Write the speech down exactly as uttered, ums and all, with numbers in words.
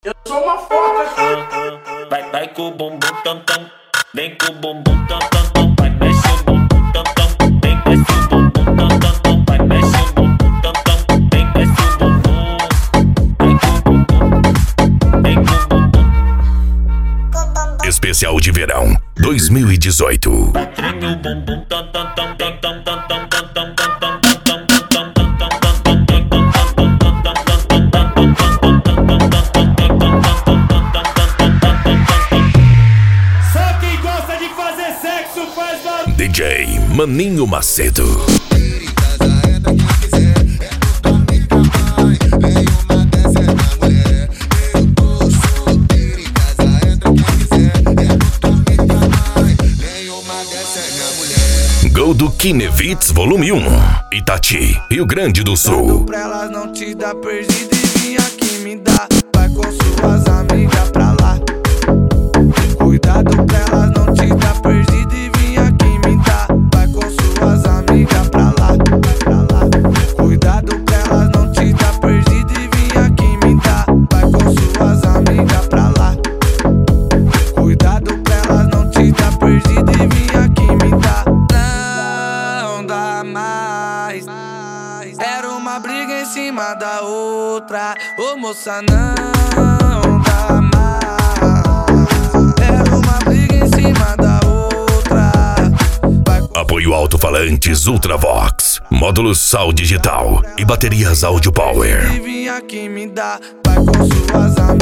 Eu sou uma foca aqui. Vai, vai com o bumbum tam tam, vem com o bumbum tam tam tam, vai mexe o bumbum tam tam, vem mexe o bumbum tam tam tam, vai mexe o bumbum tam tam, vem mexe o bumbum, vai com o bumbum, vem com o bumbum. Especial de verão dois mil e dezoito. Vai treme o bumbum tam tam tam tam tam tam tam tam tam tam tam. D J Maninho Macedo. Gol do Kinevitz Volume um, Itati, Rio Grande do Sul. Pra elas não te dar perdida e vim aqui me dar. Vai com suas amigas pra lá. Cuidado pra elas não te dar perdida e vim aqui me dar. Vai com suas amigas pra lá, pra lá. Cuidado pra elas não te dar perdida e vim aqui me dar. Vai com suas amigas pra lá. Cuidado pra elas não te dar perdida e vim aqui me dar. Não dá mais. Era uma briga em cima da outra. Ô moça, não dá mais. Era uma briga em cima da outra. Vai... Apoio alto-falantes Ultravox, módulos Sal Digital e baterias Audio Power. Vim aqui me dar. Vai com suas amigas.